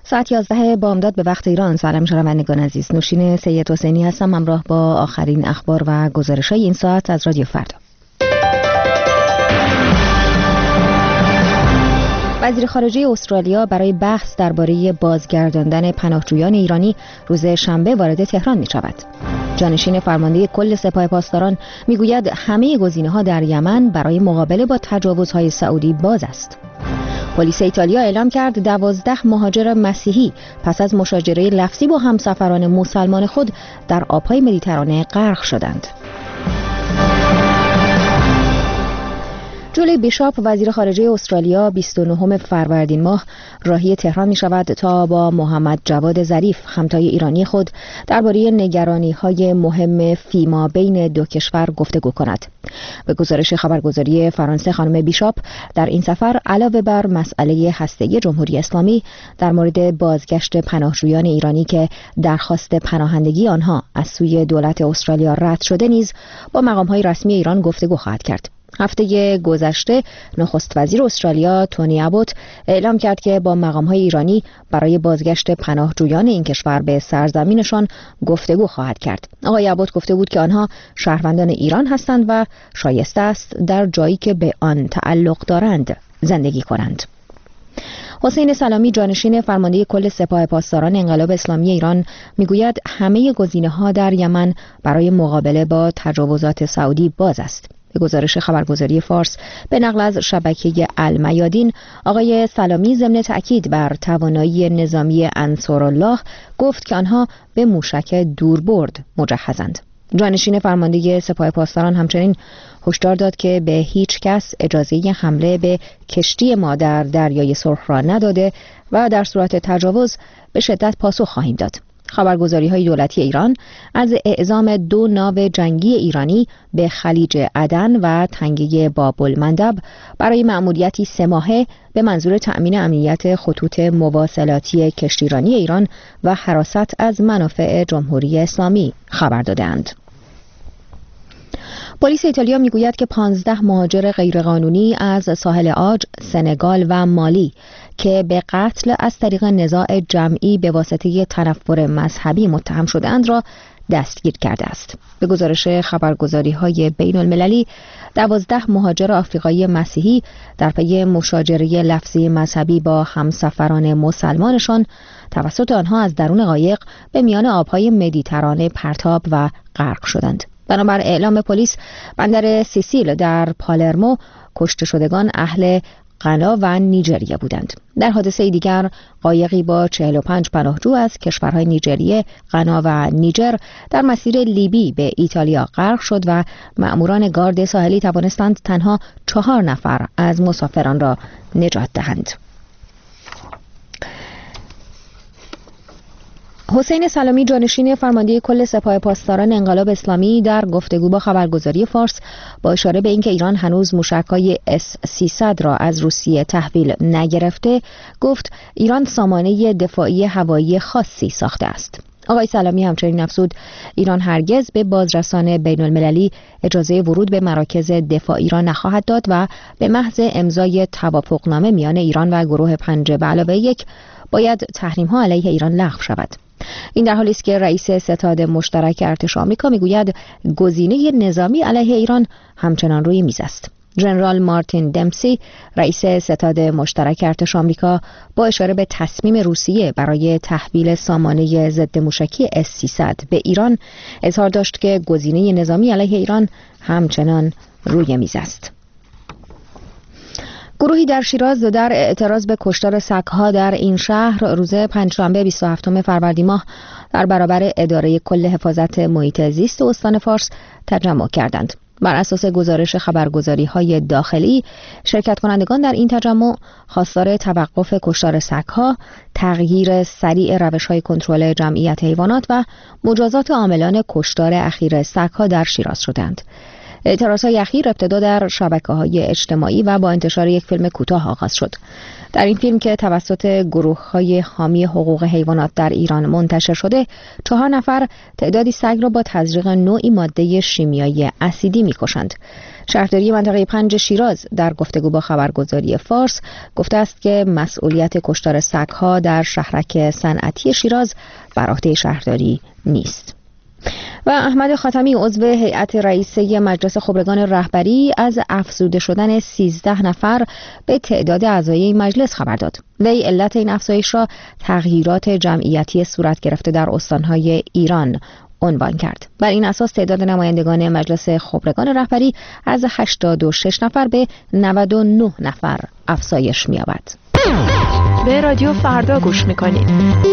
ساعت 11 بامداد به وقت ایران. سلام شنوندگان عزیز، نوشین سید حسینی هستم، همراه با آخرین اخبار و گزارش‌های این ساعت از رادیو فردا. وزیر خارجه استرالیا برای بحث درباره بازگرداندن پناهجویان ایرانی روز شنبه وارد تهران می‌شود. جانشین فرمانده کل سپاه پاسداران میگوید همه گزینه‌ها در یمن برای مقابله با تجاوزهای سعودی باز است. پلیس ایتالیا اعلام کرد 12 مهاجر مسیحی پس از مشاجره لفظی با همسفران مسلمان خود در آبهای مدیترانه غرق شدند. جولی بیشاپ وزیر خارجه استرالیا 29 فروردین ماه راهی تهران می شود تا با محمد جواد ظریف همتای ایرانی خود درباره نگرانی‌های مهم فیما بین دو کشور گفتگو کند. به گزارش خبرگزاری فرانسه خانم بیشاپ در این سفر علاوه بر مسئله هسته‌ای جمهوری اسلامی در مورد بازگشت پناهجویان ایرانی که درخواست پناهندگی آنها از سوی دولت استرالیا رد شده نیز با مقام‌های رسمی ایران گفتگو خواهد کرد. هفته گذشته نخست وزیر استرالیا تونی ابوت اعلام کرد که با مقام‌های ایرانی برای بازگشت پناهجویان این کشور به سرزمینشان گفتگو خواهد کرد. آقای ابوت گفته بود که آنها شهروندان ایران هستند و شایسته است در جایی که به آن تعلق دارند زندگی کنند. حسین سلامی جانشین فرمانده کل سپاه پاسداران انقلاب اسلامی ایران میگوید همه گزینه‌ها در یمن برای مقابله با تجاوزات سعودی باز است. به گزارش خبرگزاری فارس به نقل از شبکه المیادین، آقای سلامی ضمن تأکید بر توانایی نظامی انصارالله گفت که آنها به موشک دوربرد مجهزند. جانشین فرمانده سپاه پاسداران همچنین هشدار داد که به هیچ کس اجازه حمله به کشتی ما در دریای سرخ را نداده و در صورت تجاوز به شدت پاسخ خواهیم داد. خبرگزاری‌های دولتی ایران از اعزام 2 ناو جنگی ایرانی به خلیج عدن و تنگه باب‌المندب برای مأموریتی 3 ماهه به منظور تأمین امنیت خطوط مواصلاتی کشتیرانی ایران و حراست از منافع جمهوری اسلامی خبر دادند. پلیس ایتالیا میگوید که 15 مهاجر غیرقانونی از ساحل عاج، سنگال و مالی که به قتل از طریق نزاع جمعی به واسطه تنفر مذهبی متهم شده‌اند را دستگیر کرده است. به گزارش خبرگزاری‌های بین‌المللی 12 مهاجر آفریقایی مسیحی در پی مشاجره لفظی مذهبی با همسفران مسلمانشان توسط آنها از درون قایق به میان آب‌های مدیترانه پرتاب و غرق شدند. بنابر اعلام پلیس، بندر سیسیل در پالرمو کشته شدگان اهل غنا و نیجریه بودند. در حادثه دیگر قایقی با 45 پناهجو از کشورهای نیجریه، غنا و نیجر در مسیر لیبی به ایتالیا غرق شد و مأموران گارد ساحلی توانستند تنها 4 نفر از مسافران را نجات دهند. حسین سلامی جانشین فرمانده کل سپاه پاسداران انقلاب اسلامی در گفتگو با خبرگزاری فارس با اشاره به اینکه ایران هنوز موشک‌های S-300 را از روسیه تحویل نگرفته گفت ایران سامانه دفاعی هوایی خاصی ساخته است. آقای سلامی همچنین افزود ایران هرگز به بازرسان بین‌المللی اجازه ورود به مراکز دفاعی را نخواهد داد و به محض امضای توافقنامه میان ایران و گروه 5+1 باید تحریم‌ها علیه ایران لغو شود. این در حالی است که رئیس ستاد مشترک ارتش آمریکا میگوید گزینه نظامی علیه ایران همچنان روی میز است. ژنرال مارتین دمسی رئیس ستاد مشترک ارتش آمریکا با اشاره به تصمیم روسیه برای تحویل سامانه ضد موشکی S-300 به ایران اظهار داشت که گزینه نظامی علیه ایران همچنان روی میز است. گروهی در شیراز در اعتراض به کشتار سگ‌ها در این شهر روز پنجشنبه 27 فروردین ماه در برابر اداره کل حفاظت محیط زیست استان فارس تجمع کردند. بر اساس گزارش خبرگزاری‌های داخلی، شرکت کنندگان در این تجمع خواستار توقف کشتار سگ‌ها، تغییر سریع روش‌های کنترل جمعیت حیوانات و مجازات عاملان کشتار اخیر سگ‌ها در شیراز شدند. اعتراضهای اخیر ابتدا در شبکه‌های اجتماعی و با انتشار یک فیلم کوتاه آغاز شد. در این فیلم که توسط گروه‌های حامی حقوق حیوانات در ایران منتشر شده، 4 نفر تعدادی سگ را با تزریق نوعی ماده شیمیایی اسیدی می‌کشند. شهرداری منطقه 5 شیراز در گفتگو با خبرگزاری فارس گفته است که مسئولیت کشتار سگ‌ها در شهرک صنعتی شیراز بر عهده شهرداری نیست. و احمد خاتمی عضو هیئت رئیسه مجلس خبرگان رهبری از افزوده شدن 13 نفر به تعداد اعضای این مجلس خبر داد. وی علت این افزایش را تغییرات جمعیتی صورت گرفته در استانهای ایران عنوان کرد. بر این اساس تعداد نمایندگان مجلس خبرگان رهبری از 86 نفر به 99 نفر افزایش می‌یابد. به رادیو فردا گوش می‌کنید.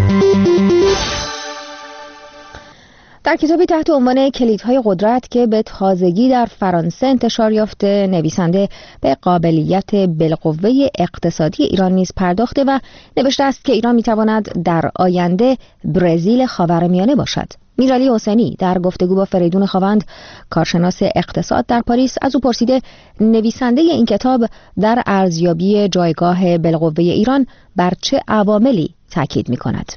در کتابی تحت عنوان کلیدهای قدرت که به تازگی در فرانسه انتشار یافته، نویسنده به قابلیت بالقوه اقتصادی ایران نیز پرداخته و نوشته است که ایران میتواند در آینده برزیل خاورمیانه باشد. میرعلی حسینی در گفتگو با فریدون خاوند، کارشناس اقتصاد در پاریس، از او پرسیده نویسنده این کتاب در ارزیابی جایگاه بالقوه ایران بر چه عواملی تاکید می‌کند.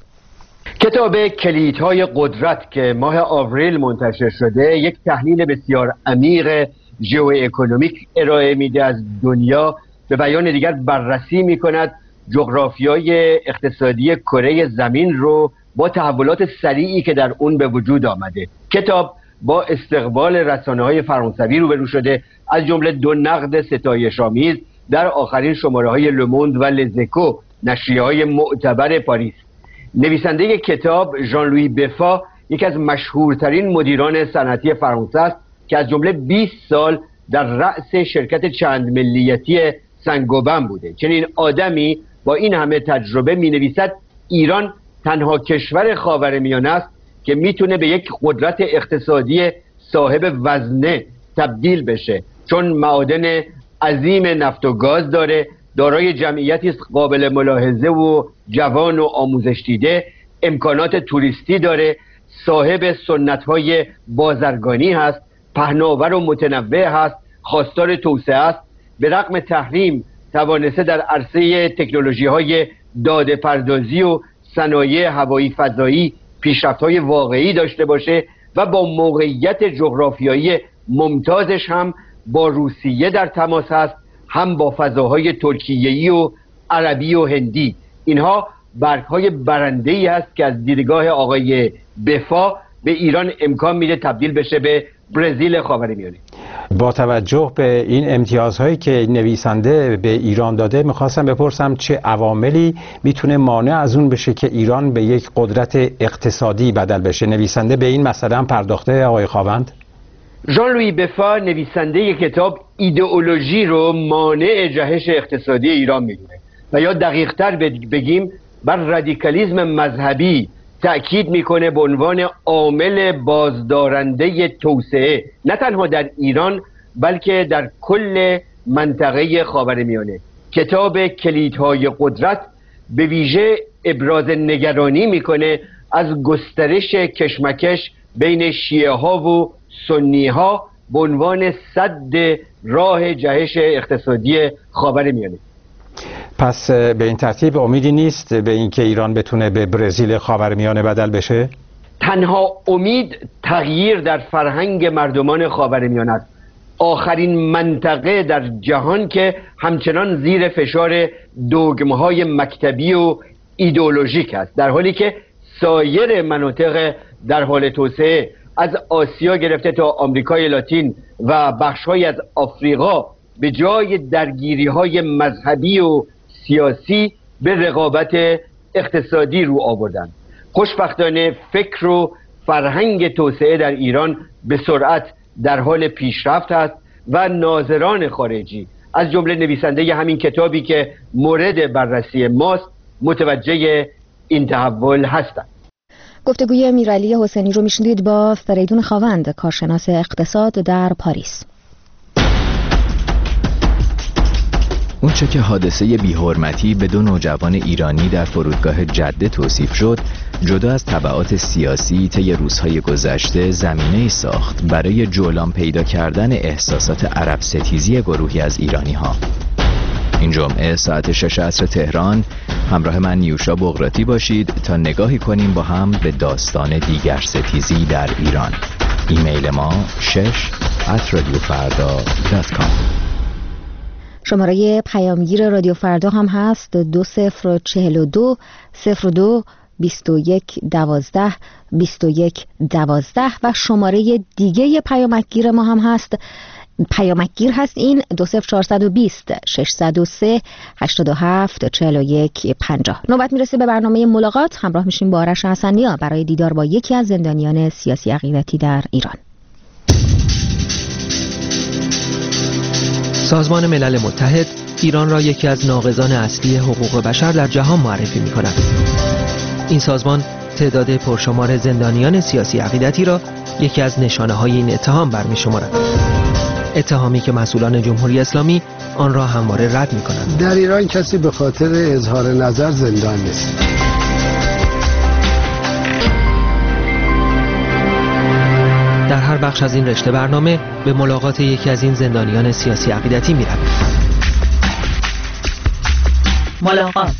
کتاب کلیدهای قدرت که ماه آوریل منتشر شده یک تحلیل بسیار عمیق ژئواکونومیک ارائه میده از دنیا، به بیان دیگر بررسی میکند جغرافیای اقتصادی کره زمین رو با تحولات سریعی که در اون به وجود آمده. کتاب با استقبال رسانه‌های فرانسوی روبرو شده، از جمله 2 نقد ستایش‌آمیز در آخرین شماره‌های لوموند و لزکو، نشریه‌های معتبر پاریس. نویسنده کتاب ژان لویی بفا یکی از مشهورترین مدیران صنعتی فرانسه است که از جمله 20 سال در رأس شرکت چند ملیتی سنگوبن بوده. چنین آدمی با این همه تجربه می نویسد ایران تنها کشور خاورمیانه است که میتونه به یک قدرت اقتصادی صاحب وزنه تبدیل بشه، چون معادن عظیم نفت و گاز داره، دارای جمعیتی است قابل ملاحظه و جوان و آموزش دیده، امکانات توریستی داره، صاحب سنت‌های بازرگانی هست، پهناور و متنوع هست، خواستار توسعه است، به رغم تحریم توانسته در عرصه تکنولوژی‌های داده پردازی و صنایع هوایی فضایی پیشرفت‌های واقعی داشته باشه و با موقعیت جغرافیایی ممتازش هم با روسیه در تماس هست، هم با فضاهای ترکیه‌ای و عربی و هندی. اینها برگ‌های برنده‌ای است که از دیدگاه آقای بفا به ایران امکان میده تبدیل بشه به برزیل خاورمیانه. با توجه به این امتیازهایی که نویسنده به ایران داده، میخواستم بپرسم چه عواملی میتونه مانع از اون بشه که ایران به یک قدرت اقتصادی بدل بشه؟ نویسنده به این مسئله هم پرداخته آقای خاوند؟ ژان لویی بفا نویسنده کتاب ایدئولوژی رو مانع جهش اقتصادی ایران میدونه و یا دقیق‌تر بگیم بر رادیکالیسم مذهبی تأکید میکنه به عنوان عامل بازدارنده توسعه، نه تنها در ایران بلکه در کل منطقه خاورمیانه. کتاب کلیدهای قدرت به ویژه ابراز نگرانی میکنه از گسترش کشمکش بین شیعه ها و سنی ها به عنوان سد راه جهش اقتصادی خاورمیانه. پس به این ترتیب امیدی نیست به اینکه ایران بتونه به برزیل خاورمیانه بدل بشه؟ تنها امید تغییر در فرهنگ مردمان خاورمیانه است، آخرین منطقه در جهان که همچنان زیر فشار دوگمهای مکتبی و ایدئولوژیک است، در حالی که سایر مناطق در حال توسعه از آسیا گرفته تا آمریکای لاتین و بخش‌های از آفریقا به جای درگیری‌های مذهبی و سیاسی به رقابت اقتصادی رو آوردن. خوشبختانه فکر و فرهنگ توسعه در ایران به سرعت در حال پیشرفت است و ناظران خارجی از جمله نویسنده همین کتابی که مورد بررسی ماست متوجه این تحول هستند. گفتگوی میرعلی حسینی رو میشنید با فریدون خاوند، کارشناس اقتصاد در پاریس. اونچه که حادثه بی‌حرمتی به 2 نوجوان ایرانی در فرودگاه جده توصیف شد، جدا از تبعات سیاسی طی روزهای گذشته زمینه‌ای ساخت برای جولان پیدا کردن احساسات عرب ستیزی گروهی از ایرانی‌ها. این جمعه ساعت 6 عصر تهران همراه من نیوشا بغراتی باشید تا نگاهی کنیم با هم به داستان دیگر ستیزی در ایران. ایمیل ما 6@radiofarda.com. شماره پیامگیر رادیو فردا هم هست 2042 02 21 12 21 12 و شماره دیگه پیامگیر ما هم هست. پیامگیر هست این 20420 603 87 41 50. نوبت میرسه به برنامه ملاقات. همراه میشیم با آرش حسنیا برای دیدار با یکی از زندانیان سیاسی عقیدتی در ایران. سازمان ملل متحد ایران را یکی از ناقضان اصلی حقوق بشر در جهان معرفی می‌کند. این سازمان تعداد پرشمار زندانیان سیاسی عقیدتی را یکی از نشانه‌های این اتهام برمی‌شمارد. اتهامی که مسئولان جمهوری اسلامی آن را همواره رد می‌کنند. در ایران کسی به خاطر اظهار نظر زندان نیست. در هر بخش از این رشته برنامه به ملاقات یکی از این زندانیان سیاسی عقیدتی می‌رویم. ملاقات.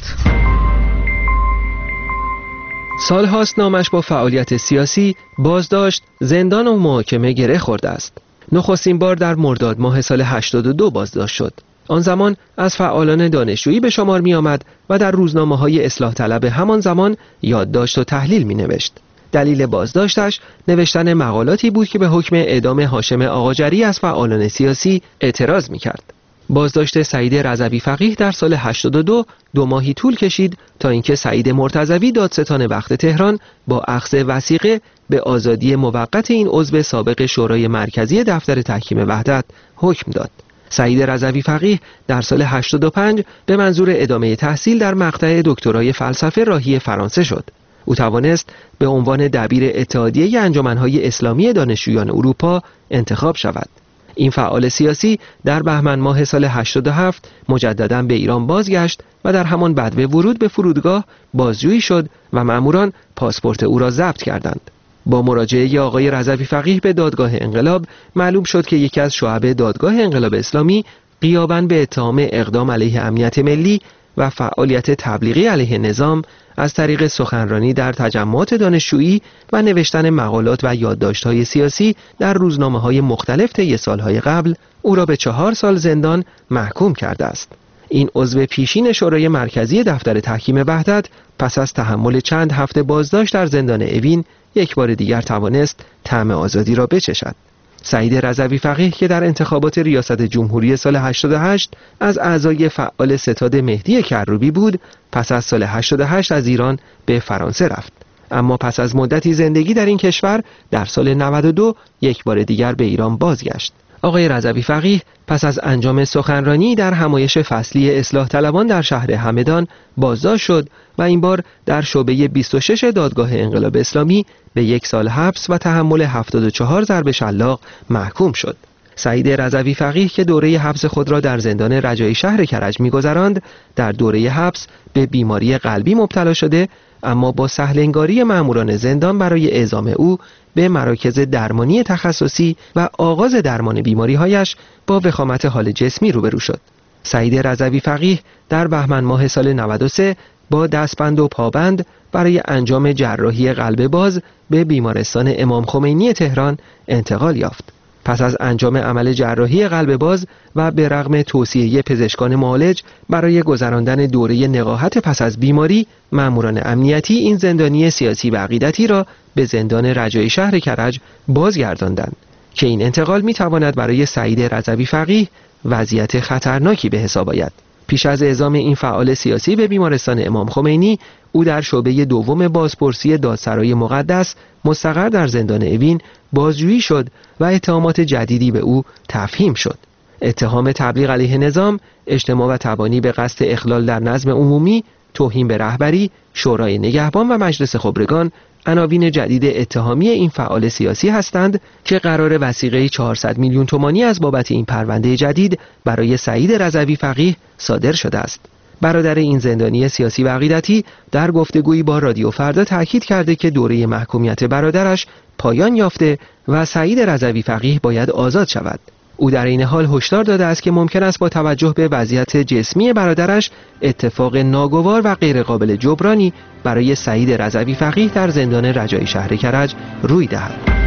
سال هاست نامش با فعالیت سیاسی، بازداشت، زندان و محاکمه گره خورده است. نخستین بار در مرداد ماه سال 82 بازداشت شد. آن زمان از فعالان دانشجویی به شمار می آمد و در روزنامه‌های اصلاح طلب همان زمان یادداشت و تحلیل می نوشت. دلیل بازداشتش نوشتن مقالاتی بود که به حکم اعدام هاشم آقاجری از فعالان سیاسی اعتراض می کرد. بازداشت سعید رضوی فقیه در سال 82 2 ماهی طول کشید تا اینکه سعید مرتضوی دادستان وقت تهران با اخذ وثیقه به آزادی موقت این عضو سابق شورای مرکزی دفتر تحکیم وحدت حکم داد. سعید رضوی فقیه در سال 85 به منظور ادامه تحصیل در مقطع دکترای فلسفه راهی فرانسه شد. او توانست به عنوان دبیر اتحادیه انجمن‌های اسلامی دانشجویان اروپا انتخاب شود. این فعال سیاسی در بهمن ماه سال 87 مجدداً به ایران بازگشت و در همان بدو ورود به فرودگاه بازجویی شد و مأموران پاسپورت او را ضبط کردند. با مراجعه آقای رضوی فقیه به دادگاه انقلاب معلوم شد که یکی از شعب دادگاه انقلاب اسلامی غیاباً به اتهام اقدام علیه امنیت ملی و فعالیت تبلیغی علیه نظام از طریق سخنرانی در تجمعات دانشجویی و نوشتن مقالات و یادداشت‌های سیاسی در روزنامه‌های مختلف طی سالهای قبل او را به 4 سال زندان محکوم کرده است. این عضو پیشین شورای مرکزی دفتر تحکیم وحدت پس از تحمل چند هفته بازداشت در زندان اوین یک بار دیگر توانست طعم آزادی را بچشد. سعید رضوی فقیه که در انتخابات ریاست جمهوری سال 88 از اعضای فعال ستاد مهدی کروبی بود، پس از سال 88 از ایران به فرانسه رفت. اما پس از مدتی زندگی در این کشور در سال 92 یک بار دیگر به ایران بازگشت. آقای رضوی فقیه پس از انجام سخنرانی در همایش فصلی اصلاح طلبان در شهر همدان بازداشت شد و این بار در شعبه 26 دادگاه انقلاب اسلامی به 1 سال حبس و تحمل 74 ضرب شلاق محکوم شد. سعید رضوی فقیه که دوره حبس خود را در زندان رجایی شهر کرج می‌گذراند، در دوره حبس به بیماری قلبی مبتلا شده، اما با سهل‌انگاری مأموران زندان برای اعزام او به مراکز درمانی تخصصی و آغاز درمان بیماری‌هایش با وخامت حال جسمی روبرو شد. سعید رضوی فقیه در بهمن ماه سال 93 با دستبند و پابند برای انجام جراحی قلب باز به بیمارستان امام خمینی تهران انتقال یافت. پس از انجام عمل جراحی قلب باز و به رغم توصیه پزشکان معالج برای گذراندن دوره نقاهت پس از بیماری، مأموران امنیتی این زندانی سیاسی و عقیدتی را به زندان رجایی شهر کرج بازگرداندند که این انتقال می‌تواند برای سعید رضوی فقیه وضعیت خطرناکی به حساب آید. پیش از اعزام این فعال سیاسی به بیمارستان امام خمینی، او در شعبه دوم بازپرسی دادسرای مقدس مستقر در زندان اوین بازجویی شد و اتهامات جدیدی به او تفهیم شد. اتهام تبلیغ علیه نظام، اجتماع و تبانی به قصد اخلال در نظم عمومی، توهین به رهبری، شورای نگهبان و مجلس خبرگان عناوین جدید اتهامی این فعال سیاسی هستند که قرار وثیقه 400 میلیون تومانی از بابت این پرونده جدید برای سعید رضوی فقیه صادر شده است. برادر این زندانی سیاسی و عقیدتی در گفتگویی با رادیو فردا تاکید کرده که دوره محکومیت برادرش پایان یافته و سعید رضوی فقیه باید آزاد شود. او در این حال هشدار داده است که ممکن است با توجه به وضعیت جسمی برادرش اتفاق ناگوار و غیرقابل جبرانی برای سعید رضوی فقیه در زندان رجایی شهر کرج روی دهد.